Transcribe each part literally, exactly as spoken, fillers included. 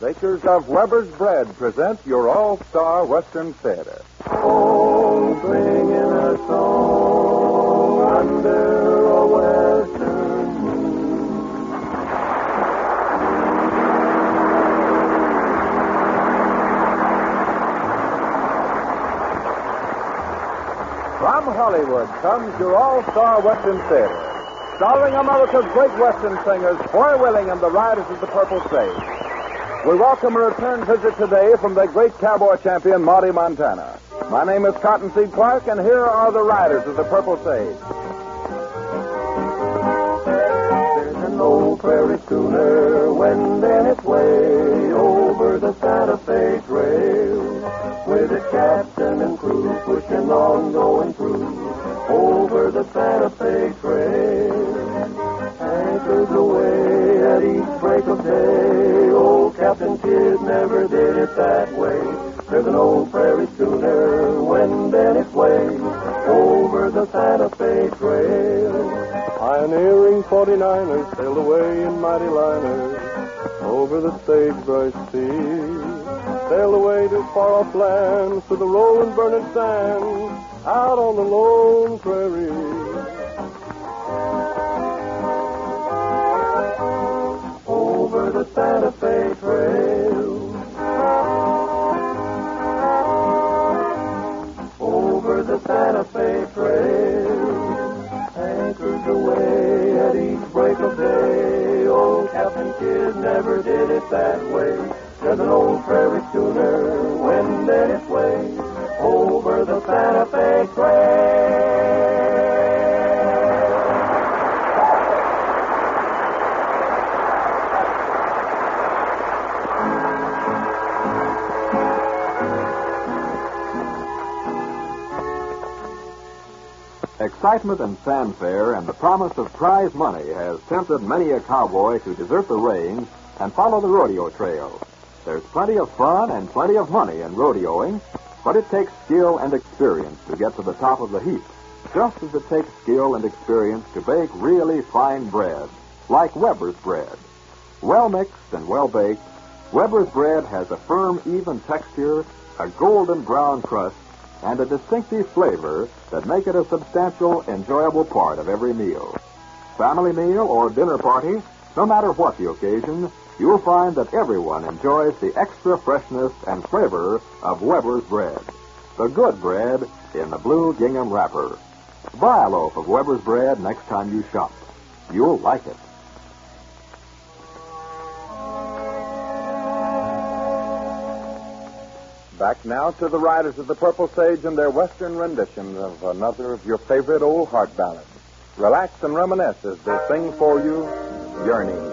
Bakers of Weber's Bread present your all-star Western Theater. Oh, bring in a song under a Western moon. From Hollywood comes your all-star Western Theater, starring America's great Western singers, Foy Willing and the Riders of the Purple Sage. We welcome a return visit today from the great cowboy champion, Marty Montana. My name is Cottonseed Clark, and here are the Riders of the Purple Sage. There's an old prairie schooner wending its way over the Santa Fe Trail, with its captain and crew pushing on, going through over the Santa Fe Trail. Anchors away at each break of day. Old Captain Kidd never did it that way. There's an old prairie schooner wending its way over the Santa Fe Trail. Pioneering forty-niners sailed away in mighty liners over the sagebrush sea. Sailed away to far-off lands, to the rolling, burning sands, out on the lone prairie. Over the Santa Fe Trail. Over the Santa Fe Trail. Anchors away at each break of day. Old Captain Kidd never did it that way. There's an old prairie schooner wending its way over the Santa Fe Trail. Excitement and fanfare and the promise of prize money has tempted many a cowboy to desert the range and follow the rodeo trail. There's plenty of fun and plenty of money in rodeoing, but it takes skill and experience to get to the top of the heap, just as it takes skill and experience to bake really fine bread, like Weber's bread. Well mixed and well baked, Weber's bread has a firm, even texture, a golden brown crust, and a distinctive flavor that make it a substantial, enjoyable part of every meal. Family meal or dinner party, no matter what the occasion, you'll find that everyone enjoys the extra freshness and flavor of Weber's bread. The good bread in the blue gingham wrapper. Buy a loaf of Weber's bread next time you shop. You'll like it. Back now to the Riders of the Purple Sage and their Western rendition of another of your favorite old heart ballads. Relax and reminisce as they sing for you, Yearning.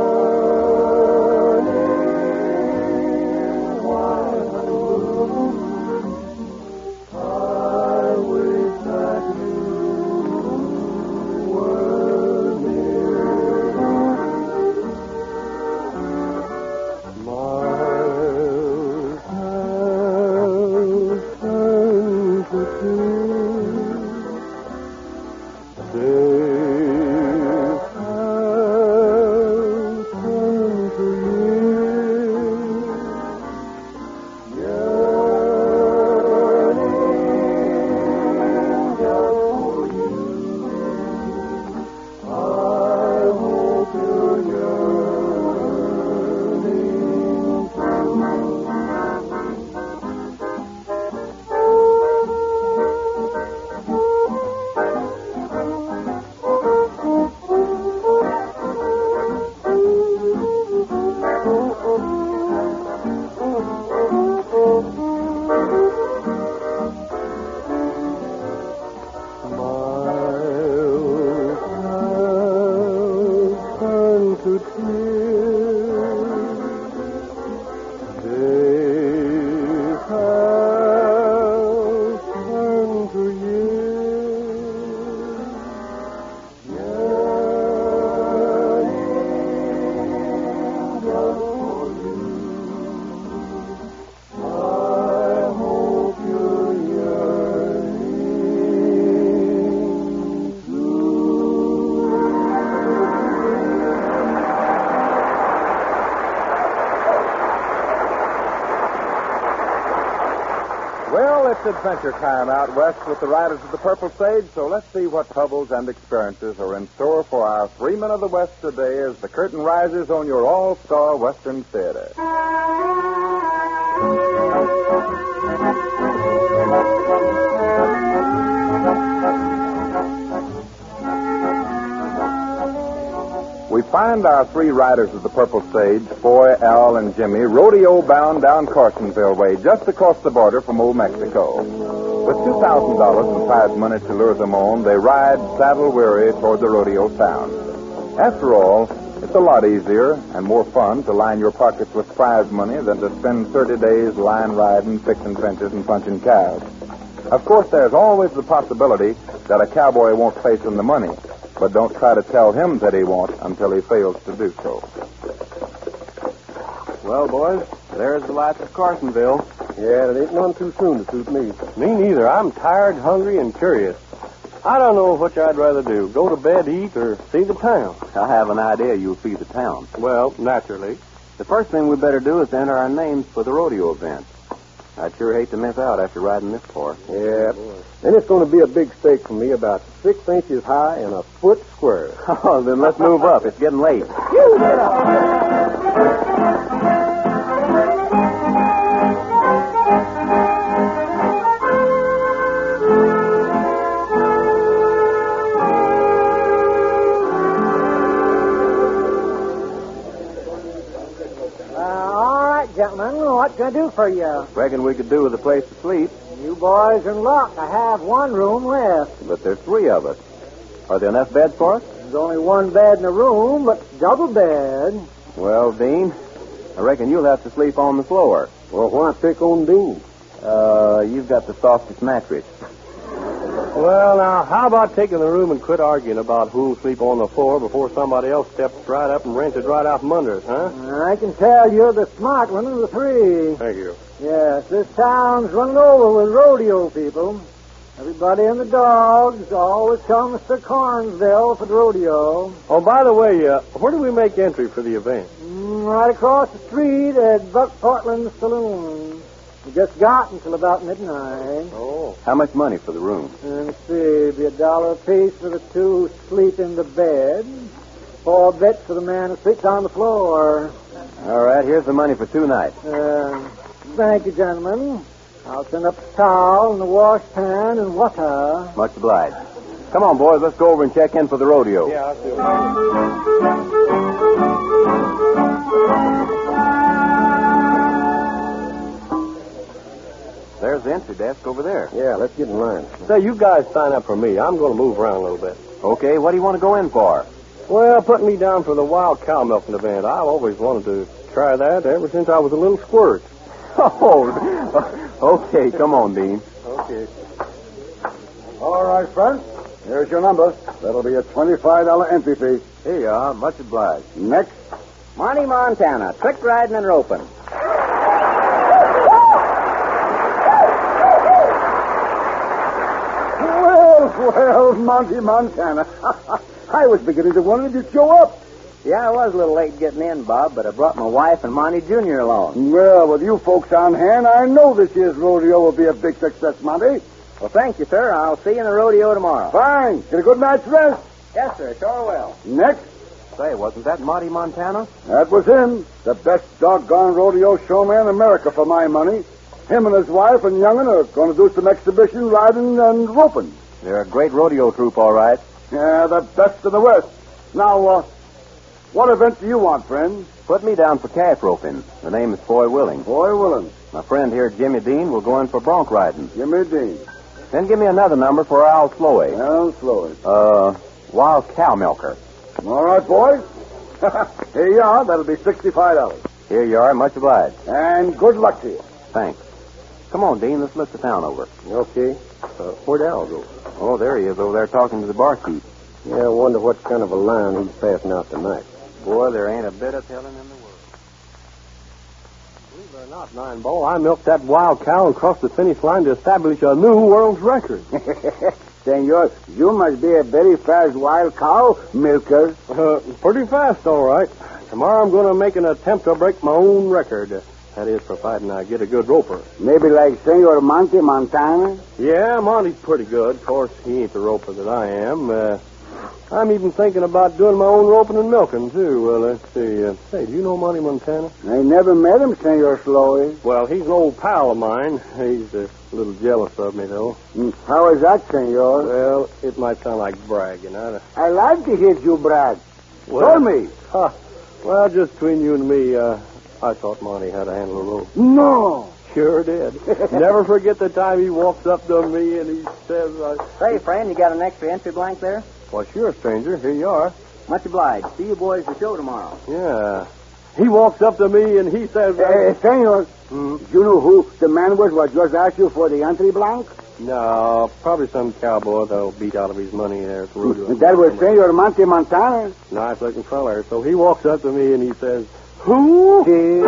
Learning while I spent your time out west with the Riders of the Purple Sage, so let's see what troubles and experiences are in store for our three men of the West today as the curtain rises on your all-star Western Theater. We find our three riders of the Purple Sage, Foy, Al, and Jimmy, rodeo-bound down Carsonville way, just across the border from Old Mexico. With two thousand dollars in prize money to lure them on, they ride saddle-weary toward the rodeo town. After all, it's a lot easier and more fun to line your pockets with prize money than to spend thirty days line riding, fixing fences, and punching cows. Of course, there's always the possibility that a cowboy won't place in the money, but don't try to tell him that he won't until he fails to do so. Well, boys, there's the lights of Carsonville. Yeah, it ain't none too soon to suit me. Me neither. I'm tired, hungry, and curious. I don't know which I'd rather do, go to bed, eat, or see the town. I have an idea you'll see the town. Well, naturally. The first thing we better do is enter our names for the rodeo event. I'd sure hate to miss out after riding this far. Yeah. Then it's going to be a big stake for me, about six inches high and a foot square. Oh, then let's move up. It's getting late. You get up. Gentlemen, what can I do for you? Reckon we could do with a place to sleep. You boys are in luck. I have one room left. But there's three of us. Are there enough beds for us? There's only one bed in the room, but double bed. Well, Dean, I reckon you'll have to sleep on the floor. Well, why pick on Dean? Uh, you've got the softest mattress. Well, now, how about taking the room and quit arguing about who'll sleep on the floor before somebody else steps right up and rents it right out from under us, huh? I can tell you're the smart one of the three. Thank you. Yes, this town's running over with rodeo people. Everybody and the dogs always come to Carnsville for the rodeo. Oh, by the way, uh, where do we make entry for the event? Mm, right across the street at Buck Portland's Saloon. We just got until about midnight. Oh. How much money for the room? And let's see, be a dollar apiece for the two who sleep in the bed. Four bits for the man who sleeps on the floor. All right, here's the money for two nights. Uh, thank you, gentlemen. I'll send up the towel and the washpan and water. Much obliged. Come on, boys, let's go over and check in for the rodeo. Yeah, I'll do There's the entry desk over there. Yeah, let's get in line. Say, you guys sign up for me. I'm going to move around a little bit. Okay, what do you want to go in for? Well, put me down for the wild cow milking event. I've always wanted to try that ever since I was a little squirt. Oh, okay, come on, Dean. Okay. All right, friends. Here's your number. That'll be a twenty-five dollars entry fee. Here you are. Much obliged. Next. Monty Montana, trick riding and roping. Well, well, Monty Montana. I was beginning to wonder if you'd show up. Yeah, I was a little late getting in, Bob, but I brought my wife and Monty Junior along. Well, with you folks on hand, I know this year's rodeo will be a big success, Monty. Well, thank you, sir. I'll see you in the rodeo tomorrow. Fine. Get a good night's rest. Yes, sir. Sure will. Next. Say, wasn't that Monty Montana? That was him. The best doggone rodeo showman in America for my money. Him and his wife and young'un are going to do some exhibition riding and roping. They're a great rodeo troupe, all right. Yeah, the best in the West. Now, uh, what event do you want, friend? Put me down for calf roping. The name is Foy Willing. Boy Willing. My friend here, Jimmy Dean, will go in for bronc riding. Jimmy Dean. Then give me another number for Al Slowey. Al Slowey. Uh, wild cow milker. All right, boys. Here you are. That'll be sixty-five dollars. Here you are. Much obliged. And good luck to you. Thanks. Come on, Dean. Let's look the town over. Okay. Uh, where'd Al go? Oh, there he is over there talking to the barkeep. Yeah, I wonder what kind of a line he's passing out tonight. Boy, there ain't a bit of telling in the world. Believe it or not, Nine Ball, I milked that wild cow and crossed the finish line to establish a new world record. Senor, you must be a very fast wild cow milker. Uh, pretty fast, all right. Tomorrow I'm going to make an attempt to break my own record. That is, providing I get a good roper. Maybe like Senor Monte Montana? Yeah, Monty's pretty good. Of course, he ain't the roper that I am. Uh, I'm even thinking about doing my own roping and milking, too. Well, let's see. Uh, hey, do you know Monty Montana? I never met him, Senor Slowy. Well, he's an old pal of mine. He's a little jealous of me, though. Mm, How is that, Senor? Well, it might sound like bragging. I, I like to hear you brag. well, Tell me. Huh. Well, just between you and me, uh, I thought Monty had a handle of rope. No. Sure did. Never forget the time he walks up to me and he says, uh, Say, friend, you got an extra entry blank there? well, sure, stranger. Here you are. Much obliged. See you boys at the show tomorrow. Yeah. He walks up to me and he says, uh, Uh, Senor, hmm? you know who the man was what just asked you for the entry blank? No, probably some cowboy that'll beat out of his money there at the rodeo. That was Senor Monte Montana. Nice looking feller. So he walks up to me and he says, who?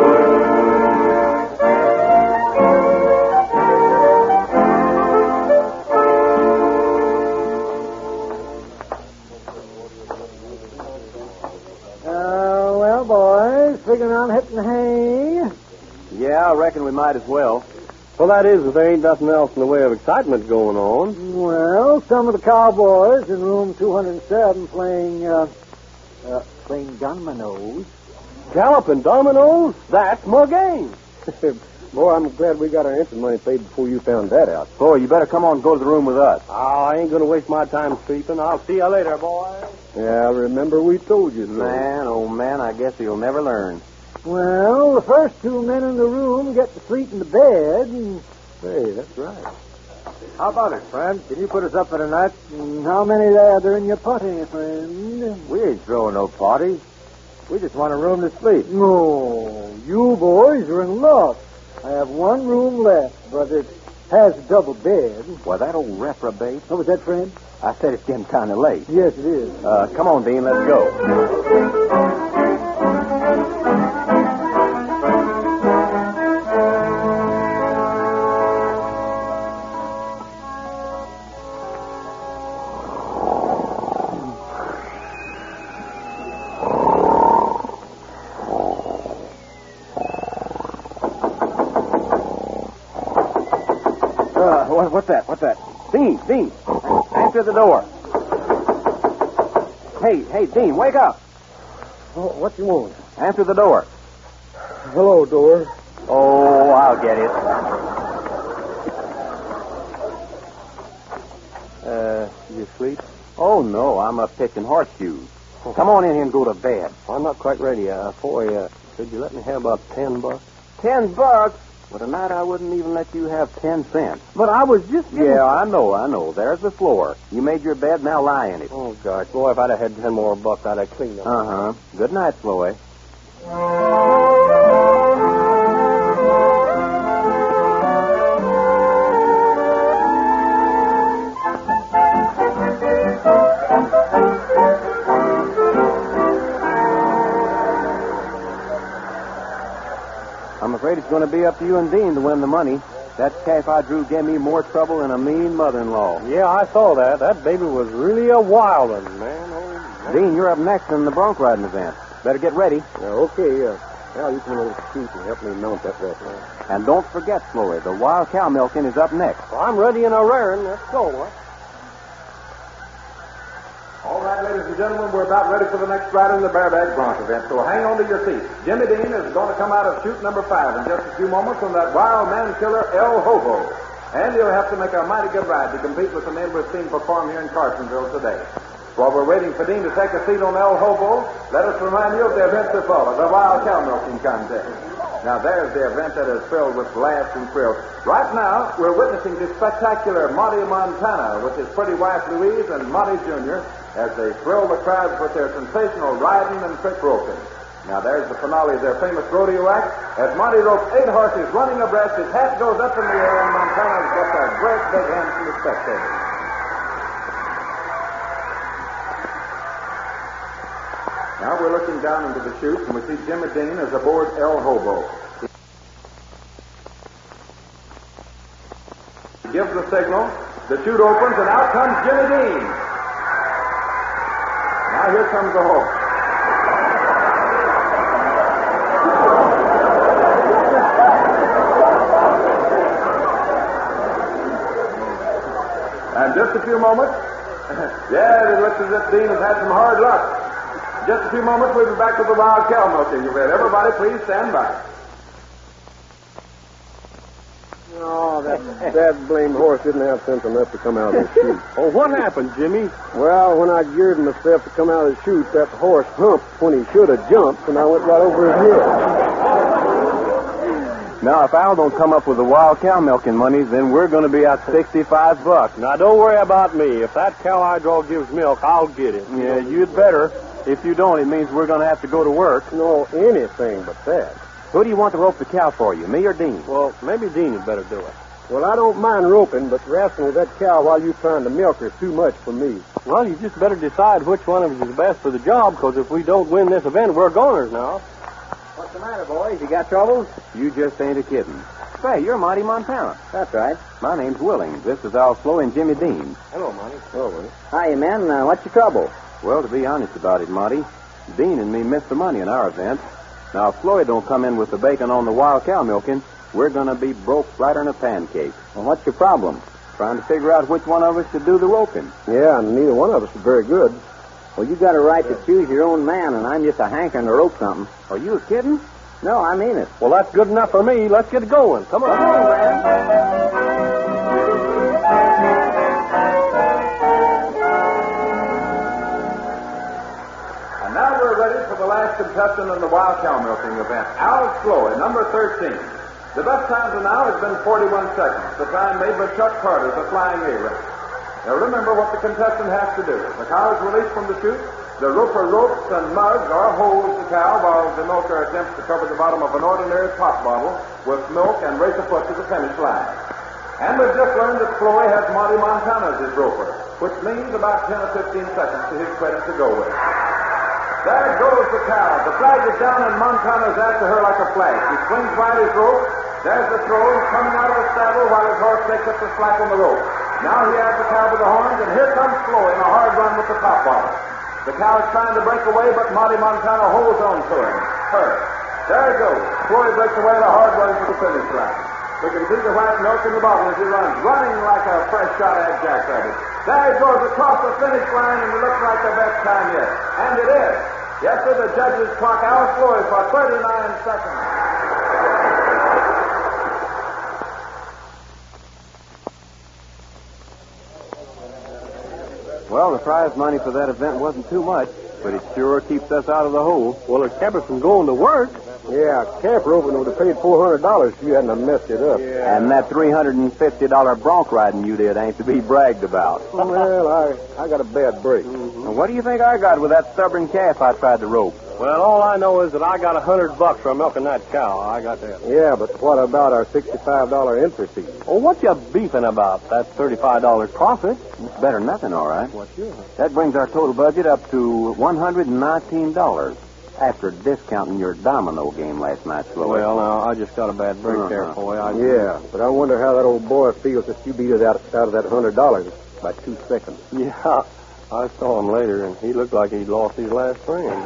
Uh, well, boys, figuring on hitting hay. Yeah, I reckon we might as well. Well, that is, if there ain't nothing else in the way of excitement going on. Well, some of the cowboys in room two hundred seven playing, uh, uh, playing dominoes. Galloping dominoes? That's my game. Boy, I'm glad we got our entrance money paid before you found that out. Boy, you better come on and go to the room with us. Oh, I ain't going to waste my time sleeping. I'll see you later, boy. Yeah, remember we told you so. Man, oh man, I guess he'll never learn. Well, the first two men in the room get to sleep in the bed. And Hey, that's right. how about it, friend? Can you put us up for the night? And how many there are in your party, friend? We ain't throwing no parties. We just want a room to sleep. No, you boys are in luck. I have one room left, but it has a double bed. Well, that old reprobate. What was that, friend? I said it's getting kind of late. Yes, it is. Uh, come on, Dean, let's go. Uh, what, what's that? What's that? Dean, Dean, answer the door. Hey, hey, Dean, wake up. Oh, what you want? Answer the door. Hello, door. Oh, I'll get it. Uh, you asleep? Oh, no, I'm up pitching horseshoes. Come on in here and go to bed. I'm not quite ready. Uh, boy, uh, could you let me have about ten bucks? Ten bucks? Well, tonight I wouldn't even let you have ten cents. But I was just getting... Yeah, I know, I know. There's the floor. You made your bed, now lie in it. Oh, gosh. Boy, if I'd have had ten more bucks, I'd have cleaned up. Uh-huh. Good night, Sloey. I'm afraid it's going to be up to you and Dean to win the money. That calf I drew gave me more trouble than a mean mother-in-law. Yeah, I saw that. That baby was really a wild one, man. Oh, man. Dean, you're up next in the bronc riding event. Better get ready. Yeah, okay, uh, Al, you come over to the street and help me mount that horse. Uh, And don't forget, Sloey, the wild cow milking is up next. well, I'm ready and a raring. Let's go, what? All right, ladies and gentlemen, we're about ready for the next ride in the bareback bronc event, so hang on to your seats. Jimmy Dean is going to come out of chute number five in just a few moments from that wild man killer, El Hobo. And he'll have to make a mighty good ride to compete with the men we've seen perform here in Carsonville today. While we're waiting for Dean to take a seat on El Hobo, let us remind you of the event to follow, the wild cow milking contest. Now, there's the event that is filled with laughs and thrills. Right now, we're witnessing the spectacular Monty Montana with his pretty wife Louise and Monty Junior as they thrill the crowds with their sensational riding and trick roping. Now, there's the finale of their famous rodeo act. As Monty ropes eight horses running abreast, his hat goes up in the air, and Montana gets a great big hand from the spectators. Now we're looking down into the chute, and we see Jimmy Dean is aboard El Hobo. He gives the signal, the chute opens, and out comes Jimmy Dean. Now here comes the horse. And just a few moments. Yeah, it looks as if Dean has had some hard luck. Just a few moments, we'll be back with the wild cow milking event. Everybody, please stand by. Oh, that, that blamed horse didn't have sense enough to come out of the chute. Oh, what happened, Jimmy? Well, when I geared myself to come out of the chute, that horse humped when he should have jumped, and I went right over his head. Now, if Al don't come up with the wild cow milking money, then we're going to be out sixty-five bucks. Now, don't worry about me. If that cow I draw gives milk, I'll get it. Yeah, you'd better. If you don't, it means we're going to have to go to work. No, anything but that. Who do you want to rope the cow for you, me or Dean? Well, maybe Dean had better do it. Well, I don't mind roping, but wrestling with that cow while you're trying to milk her is too much for me. Well, you just better decide which one of us is best for the job, because if we don't win this event, we're goners now. What's the matter, boys? You got troubles? You just ain't a kidding. Say, you're Monty Montana. That's right. My name's Willing. This is Al Slow and Jimmy Dean. Hello, Monty. Hello, Willie. Hiya, men. Uh, what's your trouble? Well, to be honest about it, Monty, Dean and me missed the money in our event. Now, if Floyd don't come in with the bacon on the wild cow milking, we're going to be broke flatter than a pancake. Well, what's your problem? Trying to figure out which one of us should do the roping. Yeah, and neither one of us is very good. Well, you got a right to choose your own man, and I'm just a hankering to rope something. Are you kidding? No, I mean it. Well, that's good enough for me. Let's get going. Come on. Come on, man. Now we're ready for the last contestant in the wild cow milking event, Al Sloy, number thirteen. The best time to now has been forty-one seconds, the time made by Chuck Carter, the flying A-Ray. Now remember what the contestant has to do. The cow is released from the chute. The roper ropes and mugs or holds the cow while the milker attempts to cover the bottom of an ordinary pop bottle with milk and race a foot to the finish line. And we've just learned that Sloy has Monty Montana as his roper, which means about ten or fifteen seconds to his credit to go with. There goes the cow. The flag is down, and Montana's after her like a flash. He swings by his rope. There's the throw coming out of the saddle while his horse takes up the slack on the rope. Now he has the cow with the horns, and here comes Sloy in a hard run with the top bottle. The cow is trying to break away, but Monty Montana holds on to him. Her. There he goes. Sloy breaks away the hard run to the finish line. We can see the white milk in the bottle as he runs, running like a fresh shot at jackrabbit. There he goes across the finish line, and it looks like the best time yet. And it is. Yes, sir, the judges clock Al Sloy for thirty-nine seconds. Well, the prize money for that event wasn't too much, but it sure keeps us out of the hole. Well, it kept us from going to work. Yeah, camp roping would have paid four hundred dollars if you hadn't have messed it up. Yeah. And that three hundred fifty dollars bronc riding you did ain't to be bragged about. Well, I, I got a bad break. Mm-hmm. And what do you think I got with that stubborn calf I tried to rope? Well, all I know is that I got a hundred bucks for milking that cow. I got that. Yeah, but what about our sixty-five dollar entry fee? Oh, what you beefing about? That's thirty-five dollars profit. It's better than nothing, all right. What's yours? That brings our total budget up to one hundred nineteen dollars. After discounting your domino game last night, Sloy. Well, now, I just got a bad break uh-huh. there, boy. I... Yeah, but I wonder how that old boy feels if you beat it out, out of that hundred dollars by two seconds. Yeah, I saw him later, and he looked like he'd lost his last friend.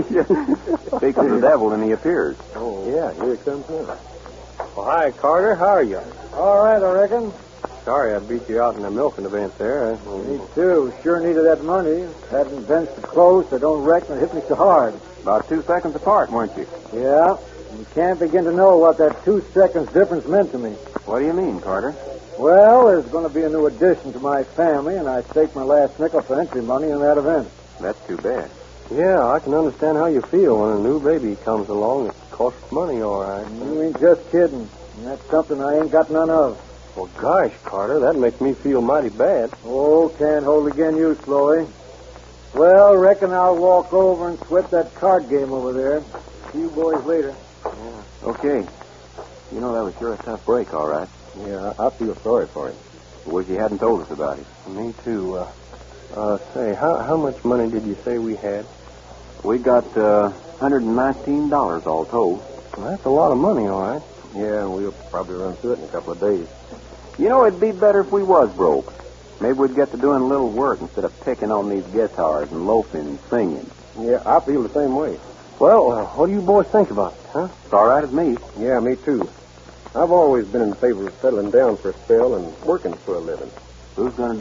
Speak of the devil, and he appears. Oh, yeah, here he comes now. Well, hi, Carter. How are you? All right, I reckon. Sorry I beat you out in the milking event there. Me too. Sure needed that money. Hadn't events to close, I don't reckon it hit me so hard. About two seconds apart, weren't you? Yeah. You can't begin to know what that two seconds difference meant to me. What do you mean, Carter? Well, there's going to be a new addition to my family, and I staked my last nickel for entry money in that event. That's too bad. Yeah, I can understand how you feel when a new baby comes along. It costs money, all right. You ain't just kidding. And that's something I ain't got none of. Well, gosh, Carter, that makes me feel mighty bad. Oh, can't hold again you, Sloy. Well, reckon I'll walk over and sweat that card game over there. See you boys later. Yeah. Okay. You know, that was sure a tough break, all right. Yeah, I, I feel sorry for him. Wish you hadn't told us about it. Me too. Uh, uh, say, how how much money did you say we had? We got uh, one hundred nineteen dollars all told. Well, that's a lot of money, all right. Yeah, we'll probably run through it in a couple of days. You know, it'd be better if we was broke. Maybe we'd get to doing a little work instead of picking on these guitars and loafing and singing. Yeah, I feel the same way. Well, uh, what do you boys think about it, huh? It's all right with me. Yeah, me too. I've always been in favor of settling down for a spell and working for a living. Who's going to do it?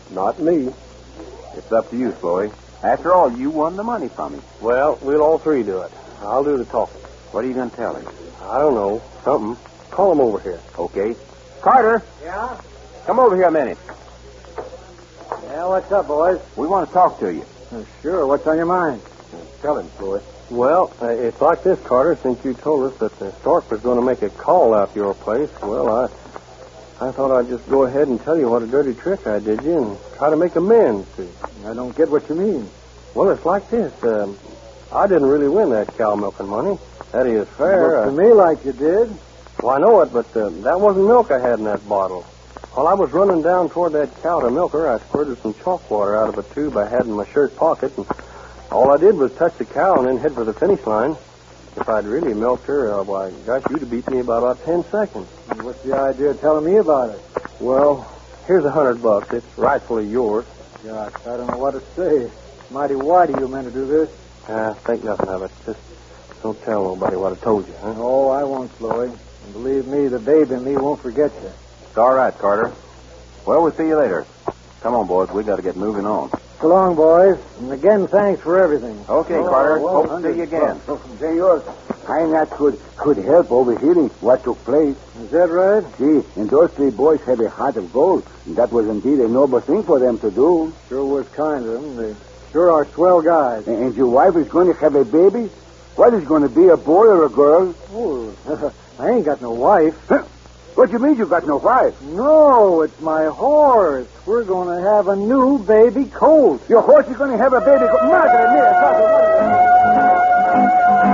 Not me. It's up to you, Chloe. After all, you won the money from him. Well, we'll all three do it. I'll do the talking. What are you going to tell him? I don't know. Something. Call him over here. Okay. Carter, Yeah? come over here a minute. Yeah, what's up, boys? We want to talk to you. Uh, sure, what's on your mind? Tell him, Chloe. Well, uh, it's like this, Carter. Since you told us that the Stork was going to make a call out to your place, well, I I thought I'd just go ahead and tell you what a dirty trick I did you and try to make amends to you. I don't get what you mean. Well, it's like this. Um, I didn't really win that cow milking money. That is fair. Looks to me like you did. Well, I know it, but uh, that wasn't milk I had in that bottle. While I was running down toward that cow to milk her, I squirted some chalk water out of a tube I had in my shirt pocket, and all I did was touch the cow and then head for the finish line. If I'd really milked her, uh, why, gosh, you'd have beat me by about ten seconds. And what's the idea of telling me about it? Well, here's a hundred bucks. It's rightfully yours. Gosh, I don't know what to say. Mighty whitey you meant to do this. Uh, think nothing of it. Just don't tell nobody what I told you, huh? Oh, I won't, Chloe. And believe me, the babe in me won't forget you. It's all right, Carter. Well, we'll see you later. Come on, boys. We got to get moving on. So long, boys. And again, thanks for everything. Okay, Oh, Carter. well, Hope to see you again. Senor, I not could could help overhearing what took place. Is that right? See, and those three boys have a heart of gold. And that was indeed a noble thing for them to do. Sure was kind of them. They sure are swell guys. And, and your wife is going to have a baby? What is going to be, a boy or a girl? Oh, I ain't got no wife. Huh? What do you mean you got no wife? No, it's my horse. We're going to have a new baby colt. Your horse is going to have a baby. Go- Madre mia, Father.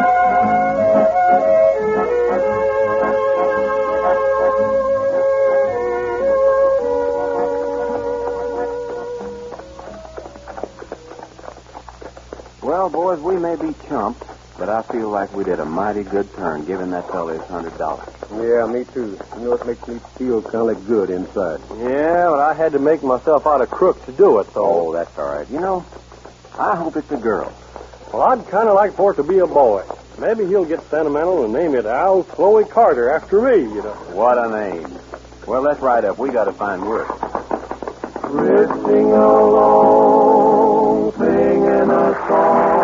Well, boys, we may be chumps, but I feel like we did a mighty good turn giving that fellow his hundred dollars. Yeah, me too. You know, it makes me feel kind of good inside. Yeah, but I had to make myself out a crook to do it, though. Oh, that's all right. You know, I hope it's a girl. Well, I'd kind of like for it to be a boy. Maybe he'll get sentimental and name it Al Chloe Carter after me, you know. What a name. Well, let's ride up. We got to find work. Drifting along, singing a song.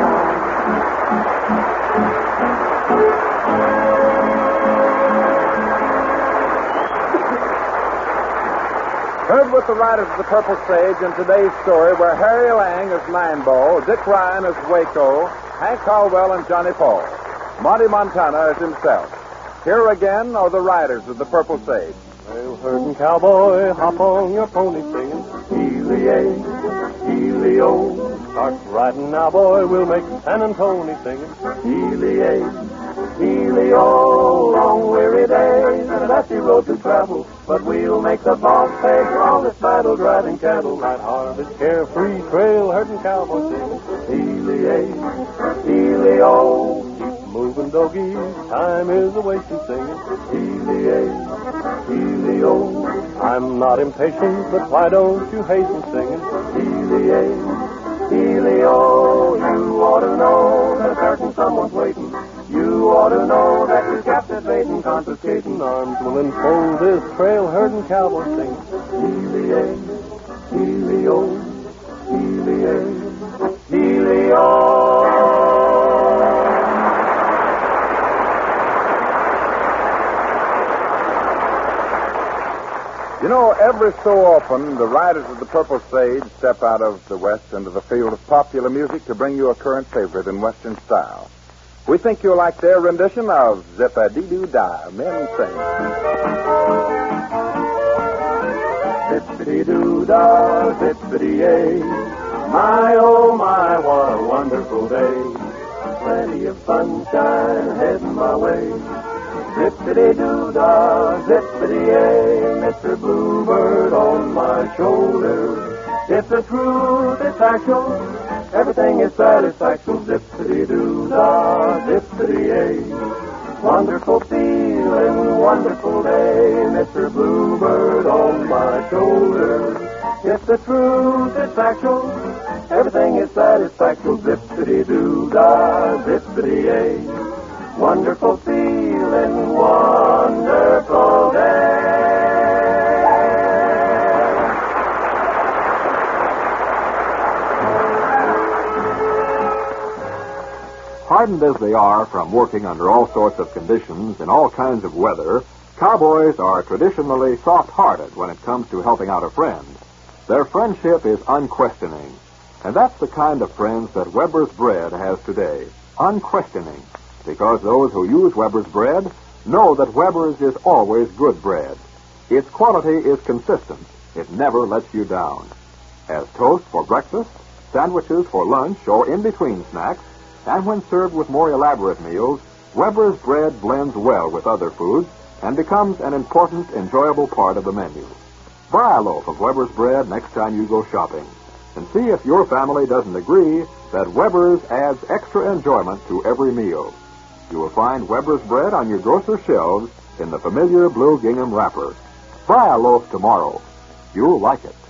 Heard with the riders of the Purple Sage in today's story were Harry Lang as Nine-Bow, Dick Ryan as Waco, Hank Caldwell and Johnny Paul, Monty Montana as himself. Here again are the riders of the Purple Sage. Well, herding cowboy, hop on your pony singing. Healy-A, Healy-O. Start riding now, boy, we'll make San Antonio singing. Healy-A, Healy-O. Long weary days and a dusty road to travel, but we'll make the boss pay for all this battle driving cattle. Right harvest, carefree trail, herding cowboy singing. Healy-A, Healy-O. Keep moving, doggies, time is a wasting singing. Healy-A, Healy-O. I'm not impatient, but why don't you hasten singing? Healy-A, Healy-O. You ought to know that certain someone's waiting. You ought to know that we're captivating, confiscating. Arms will enfold this trail, herding cowboy singing. Healy-A, Healy-O, Healy-A, Healy-O. You know, every so often, the riders of the Purple Sage step out of the West into the field of popular music to bring you a current favorite in Western style. We think you'll like their rendition of Zip-a-dee-doo-dah, Men Sing. Zippity-doo-dah, zippity-yay. My, oh, my, what a wonderful day. Plenty of sunshine heading my way. Zippity-doo-dah, zippity-yay. Mister Bluebird on my shoulder. It's the truth, it's actual. Everything is satisfaction. Zippity-doo-dah, zippity-yay. Wonderful feeling, wonderful day. Mister Bluebird on my shoulder. It's the truth, it's factual. Everything is satisfaction. Zippity-doo-dah, zippity-yay. Wonderful feeling, wonderful day. Hardened as they are from working under all sorts of conditions in all kinds of weather, cowboys are traditionally soft-hearted when it comes to helping out a friend. Their friendship is unquestioning. And that's the kind of friends that Weber's Bread has today. Unquestioning. Because those who use Weber's Bread know that Weber's is always good bread. Its quality is consistent. It never lets you down. As toast for breakfast, sandwiches for lunch or in-between snacks, and when served with more elaborate meals, Weber's Bread blends well with other foods and becomes an important, enjoyable part of the menu. Buy a loaf of Weber's Bread next time you go shopping, and see if your family doesn't agree that Weber's adds extra enjoyment to every meal. You will find Weber's Bread on your grocer's shelves in the familiar blue gingham wrapper. Buy a loaf tomorrow. You'll like it.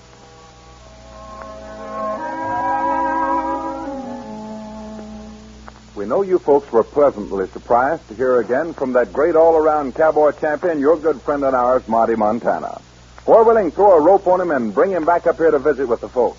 We know you folks were pleasantly surprised to hear again from that great all-around cowboy champion, your good friend and ours, Monty Montana. Four willing, throw a rope on him and bring him back up here to visit with the folks.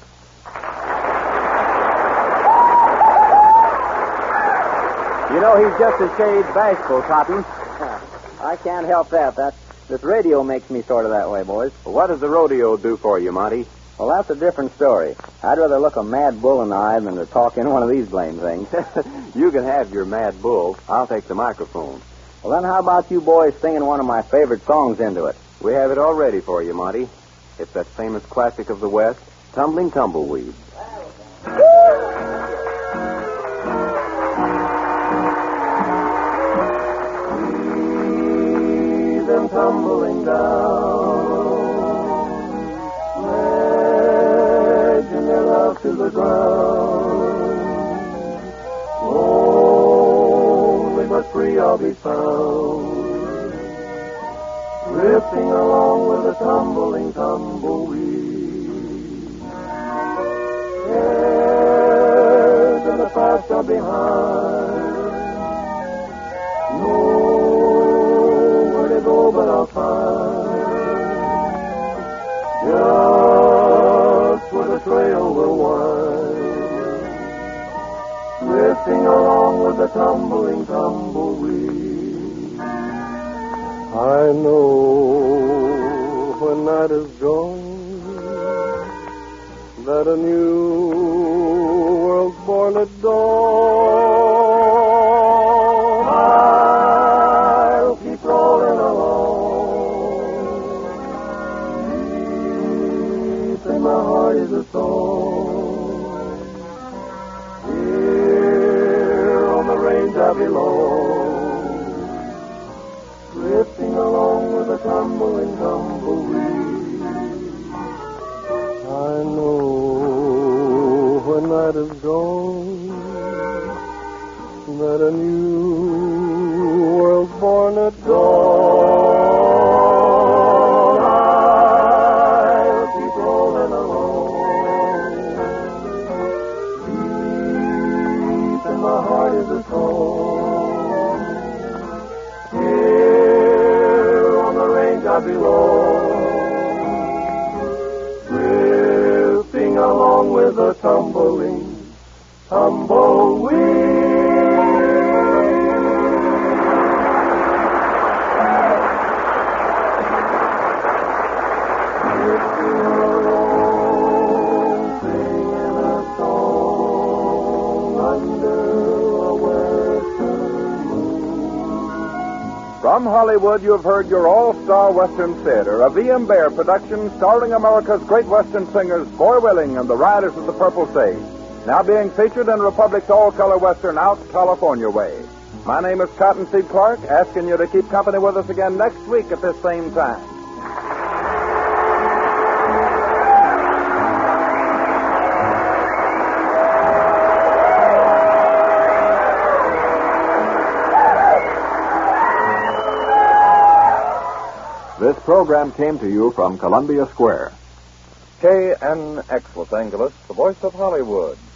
You know, he's just a shade bashful, Topping. I can't help that. That this radio makes me sort of that way, boys. Well, what does the rodeo do for you, Monty? Well, that's a different story. I'd rather look a mad bull in the eye than to talk in one of these blame things. You can have your mad bull. I'll take the microphone. Well, then how about you boys singing one of my favorite songs into it? We have it all ready for you, Monty. It's that famous classic of the West, Tumbling Tumbleweed. Them tumbling down, pledging their love to the ground. Lonely but free I'll be found, drifting along with the tumbling tumbleweed. Cares of the past are behind. No go, but I'll find just where the trail will wind, drifting along with the tumbling tumbleweed. I know when night is gone that a new world's born at dawn. Rolling along, deep in my heart is a song. Here on the range I belong, drifting along with a tumbling tumbleweed. I know when night is gone that a new world's born at dawn. I'll keep rolling along. Deep in my heart is a song. Here on the range I belong, drifting along with a tumbling tumbleweed. From Hollywood, you have heard your all-star Western theater, a V M. Bear production starring America's great Western singers, Foy Willing and the Riders of the Purple Sage. Now being featured in Republic's all-color Western Out California Way. My name is Cottonseed Clark, asking you to keep company with us again next week at this same time. This program came to you from Columbia Square. K N X Los Angeles, the voice of Hollywood.